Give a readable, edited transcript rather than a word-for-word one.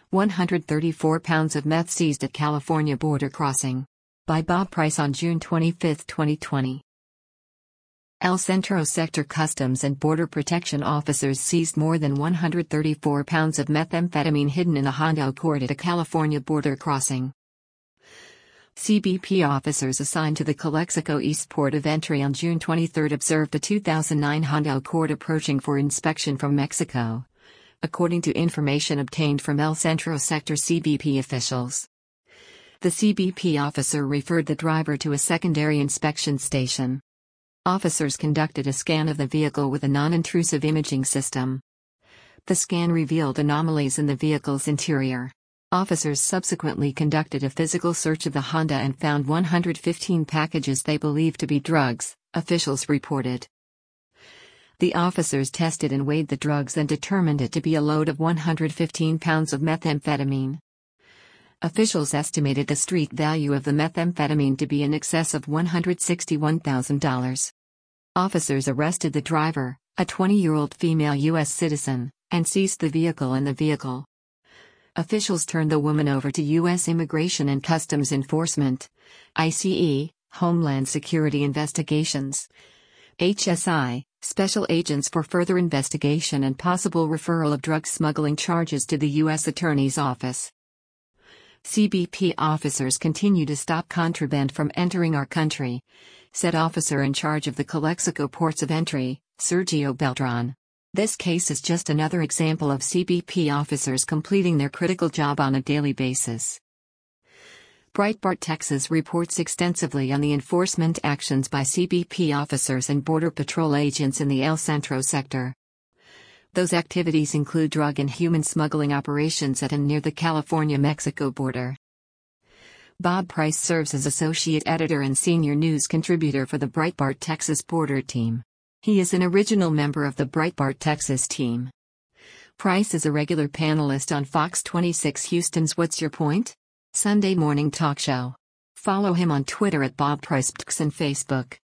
134 pounds of meth seized at California border crossing. By Bob Price on June 25, 2020. El Centro Sector Customs and Border Protection officers seized more than 134 pounds of methamphetamine hidden in a Honda Accord at a California border crossing. CBP officers assigned to the Calexico East Port of Entry on June 23 observed a 2009 Honda Accord approaching for inspection from Mexico, according to information obtained from El Centro Sector CBP officials. The CBP officer referred the driver to a secondary inspection station. Officers conducted a scan of the vehicle with a non-intrusive imaging system. The scan revealed anomalies in the vehicle's interior. Officers subsequently conducted a physical search of the Honda and found 115 packages they believed to be drugs, officials reported. The officers tested and weighed the drugs and determined it to be a load of 115 pounds of methamphetamine. Officials estimated the street value of the methamphetamine to be in excess of $161,000. Officers arrested the driver, a 20-year-old female U.S. citizen, and seized the vehicle and the vehicle. Officials turned the woman over to U.S. Immigration and Customs Enforcement, ICE, Homeland Security Investigations, HSI, special agents for further investigation and possible referral of drug smuggling charges to the U.S. Attorney's Office. CBP officers continue to stop contraband from entering our country, said officer in charge of the Calexico ports of entry, Sergio Beltran. This case is just another example of CBP officers completing their critical job on a daily basis. Breitbart Texas reports extensively on the enforcement actions by CBP officers and Border Patrol agents in the El Centro sector. Those activities include drug and human smuggling operations at and near the California-Mexico border. Bob Price serves as associate editor and senior news contributor for the Breitbart Texas Border Team. He is an original member of the Breitbart Texas team. Price is a regular panelist on Fox 26 Houston's What's Your Point? Sunday morning talk show. Follow him on Twitter at Bob Price and Facebook.